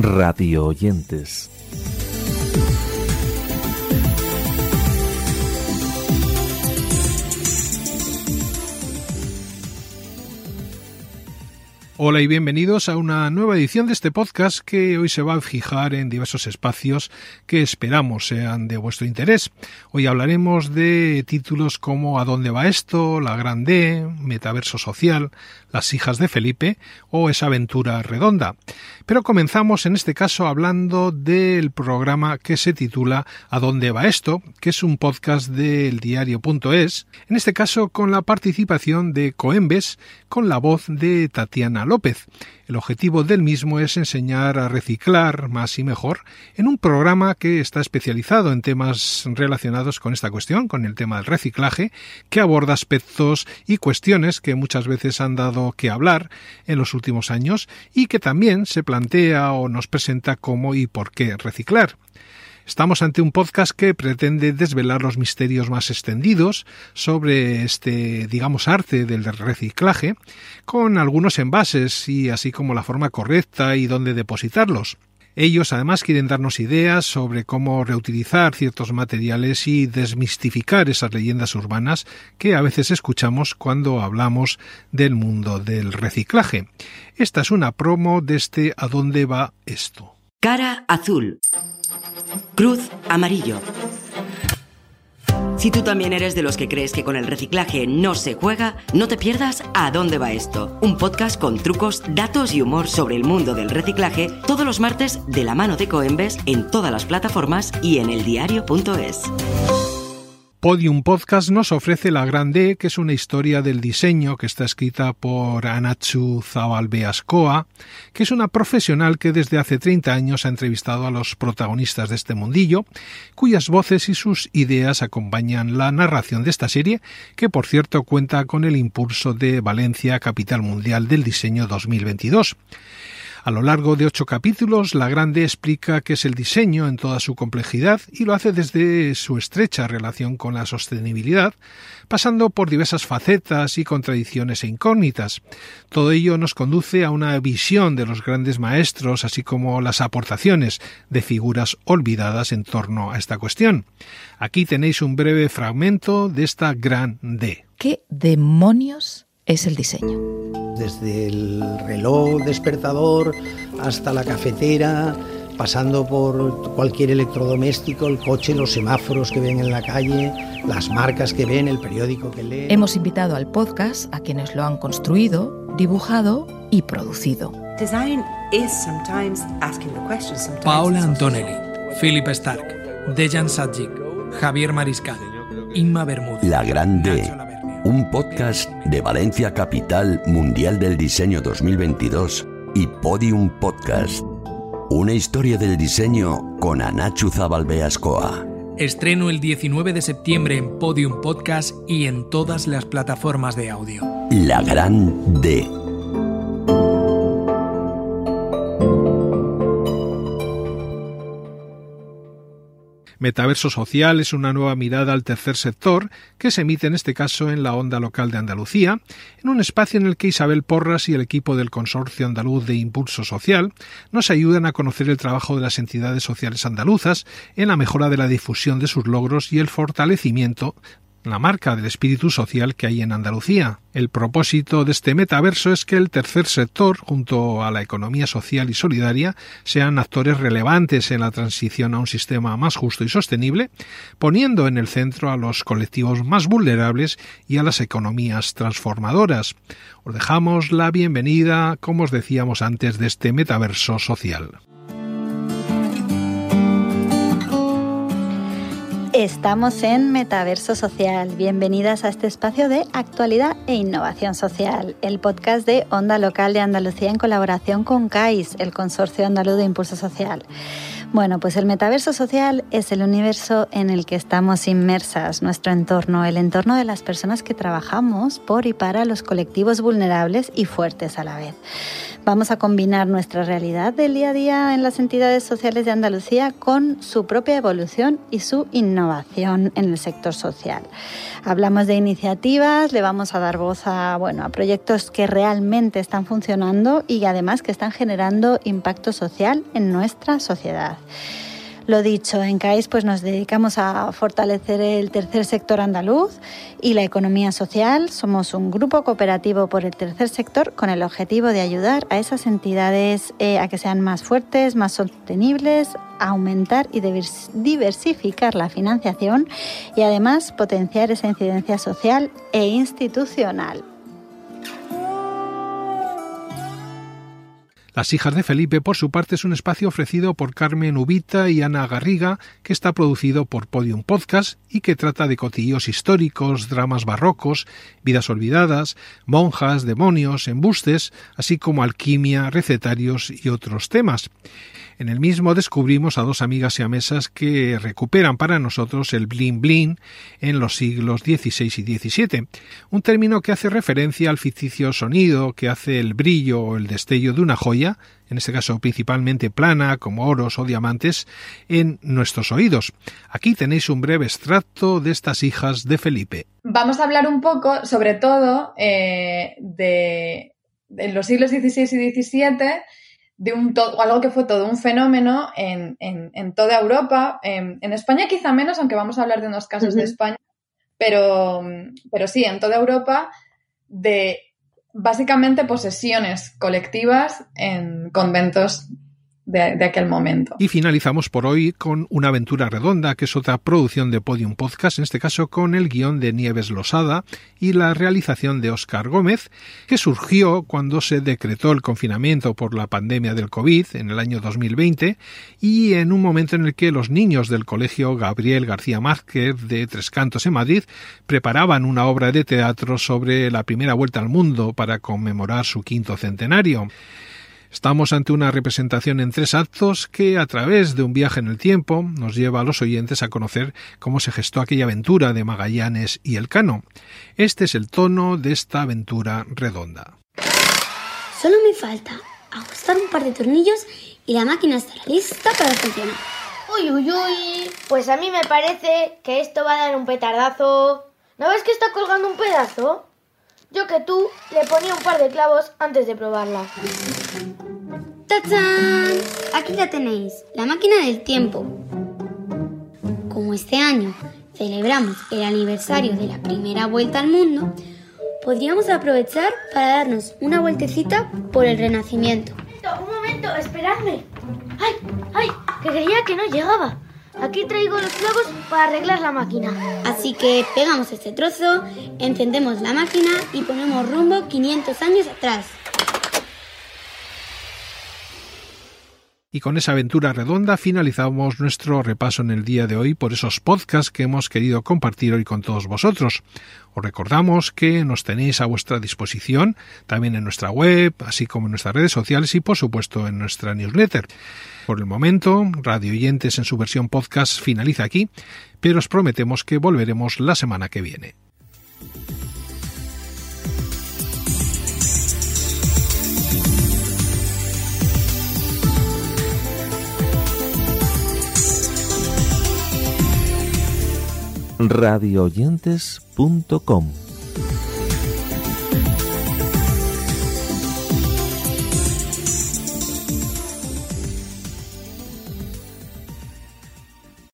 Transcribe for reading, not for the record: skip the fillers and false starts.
radio oyentes. Hola y bienvenidos a una nueva edición de este podcast que hoy se va a fijar en diversos espacios que esperamos sean de vuestro interés. Hoy hablaremos de títulos como ¿A dónde va esto?, La Gran D, Metaverso Social, Las hijas de Felipe o Esa aventura redonda. Pero comenzamos en este caso hablando del programa que se titula ¿A dónde va esto?, que es un podcast del diario.es, en este caso con la participación de Coembes, con la voz de Tatiana López. El objetivo del mismo es enseñar a reciclar más y mejor en un programa que está especializado en temas relacionados con esta cuestión, con el tema del reciclaje, que aborda aspectos y cuestiones que muchas veces han dado que hablar en los últimos años y que también se plantea o nos presenta cómo y por qué reciclar. Estamos ante un podcast que pretende desvelar los misterios más extendidos sobre este, arte del reciclaje, con algunos envases y así como la forma correcta y dónde depositarlos. Ellos además quieren darnos ideas sobre cómo reutilizar ciertos materiales y desmistificar esas leyendas urbanas que a veces escuchamos cuando hablamos del mundo del reciclaje. Esta es una promo de este ¿A dónde va esto? Cara azul. Cruz amarillo. Si tú también eres de los que crees que con el reciclaje no se juega, no te pierdas ¿A dónde va esto?, un podcast con trucos, datos y humor sobre el mundo del reciclaje, todos los martes de la mano de Coembes en todas las plataformas y en eldiario.es. Podium Podcast nos ofrece La Gran D, que es una historia del diseño que está escrita por Anachu Zabalbeascoa, que es una profesional que desde hace 30 años ha entrevistado a los protagonistas de este mundillo, cuyas voces y sus ideas acompañan la narración de esta serie, que por cierto cuenta con el impulso de Valencia, Capital Mundial del Diseño 2022. A lo largo de 8 capítulos, La Gran D explica qué es el diseño en toda su complejidad y lo hace desde su estrecha relación con la sostenibilidad, pasando por diversas facetas y contradicciones e incógnitas. Todo ello nos conduce a una visión de los grandes maestros, así como las aportaciones de figuras olvidadas en torno a esta cuestión. Aquí tenéis un breve fragmento de esta Gran D. ¿Qué demonios es el diseño? Desde el reloj despertador hasta la cafetera, pasando por cualquier electrodoméstico, el coche, los semáforos que ven en la calle, las marcas que ven, el periódico que leen. Hemos invitado al podcast a quienes lo han construido, dibujado y producido. Design is sometimes asking the question, sometimes Paola Antonelli, Philip Stark, Dejan Sajic, Javier Mariscal, Inma Bermúdez. La Gran D, un podcast de Valencia Capital Mundial del Diseño 2022 y Podium Podcast. Una historia del diseño con Anachu Zabalbeascoa. Estreno el 19 de septiembre en Podium Podcast y en todas las plataformas de audio. La Gran D. Metaverso Social es una nueva mirada al tercer sector que se emite en este caso en la Onda Local de Andalucía, en un espacio en el que Isabel Porras y el equipo del Consorcio Andaluz de Impulso Social nos ayudan a conocer el trabajo de las entidades sociales andaluzas en la mejora de la difusión de sus logros y el fortalecimiento la marca del espíritu social que hay en Andalucía. El propósito de este metaverso es que el tercer sector, junto a la economía social y solidaria, sean actores relevantes en la transición a un sistema más justo y sostenible, poniendo en el centro a los colectivos más vulnerables y a las economías transformadoras. Os dejamos la bienvenida, como os decíamos antes, de este metaverso social. Estamos en Metaverso Social. Bienvenidas a este espacio de actualidad e innovación social, el podcast de Onda Local de Andalucía en colaboración con CAIS, el Consorcio Andaluz de Impulso Social. Bueno, pues el metaverso social es el universo en el que estamos inmersas, nuestro entorno, el entorno de las personas que trabajamos por y para los colectivos vulnerables y fuertes a la vez. Vamos a combinar nuestra realidad del día a día en las entidades sociales de Andalucía con su propia evolución y su innovación en el sector social. Hablamos de iniciativas, le vamos a dar voz a proyectos que realmente están funcionando y además que están generando impacto social en nuestra sociedad. Lo dicho, en CAIS pues nos dedicamos a fortalecer el tercer sector andaluz y la economía social. Somos un grupo cooperativo por el tercer sector con el objetivo de ayudar a esas entidades a que sean más fuertes, más sostenibles, a aumentar y diversificar la financiación y además potenciar esa incidencia social e institucional. Las hijas de Felipe, por su parte, es un espacio ofrecido por Carmen Ubita y Ana Garriga, que está producido por Podium Podcast y que trata de cotillos históricos, dramas barrocos, vidas olvidadas, monjas, demonios, embustes, así como alquimia, recetarios y otros temas. En el mismo descubrimos a dos amigas siamesas que recuperan para nosotros el bling bling en los siglos XVI y XVII, un término que hace referencia al ficticio sonido que hace el brillo o el destello de una joya, en este caso principalmente plana, como oros o diamantes, en nuestros oídos. Aquí tenéis un breve extracto de estas hijas de Felipe. Vamos a hablar un poco, sobre todo, de los siglos XVI y XVII, de algo que fue todo un fenómeno en toda Europa. En España quizá menos, aunque vamos a hablar de unos casos de España, pero sí, en toda Europa, de básicamente posesiones colectivas en conventos de aquel momento. Y finalizamos por hoy con Una aventura redonda, que es otra producción de Podium Podcast, en este caso con el guión de Nieves Losada y la realización de Óscar Gómez, que surgió cuando se decretó el confinamiento por la pandemia del COVID en el año 2020 y en un momento en el que los niños del colegio Gabriel García Márquez de Tres Cantos en Madrid preparaban una obra de teatro sobre la primera vuelta al mundo para conmemorar su 5º centenario. Estamos ante una representación en 3 actos que, a través de un viaje en el tiempo, nos lleva a los oyentes a conocer cómo se gestó aquella aventura de Magallanes y Elcano. Este es el tono de esta aventura redonda. Solo me falta ajustar un par de tornillos y la máquina estará lista para funcionar. Uy, uy, uy. Pues a mí me parece que esto va a dar un petardazo. ¿No ves que está colgando un pedazo? Yo que tú le ponía un par de clavos antes de probarla. ¡Tachán! Aquí la tenéis, la máquina del tiempo. Como este año celebramos el aniversario de la primera vuelta al mundo, podríamos aprovechar para darnos una vueltecita por el Renacimiento. Un momento, esperadme. ¡Ay, ay! Que creía que no llegaba. Aquí traigo los clavos para arreglar la máquina. Así que pegamos este trozo, encendemos la máquina y ponemos rumbo 500 años atrás. Y con esa aventura redonda finalizamos nuestro repaso en el día de hoy por esos podcasts que hemos querido compartir hoy con todos vosotros. Os recordamos que nos tenéis a vuestra disposición también en nuestra web, así como en nuestras redes sociales y por supuesto en nuestra newsletter. Por el momento, Radio Oyentes en su versión podcast finaliza aquí, pero os prometemos que volveremos la semana que viene. radioyentes.com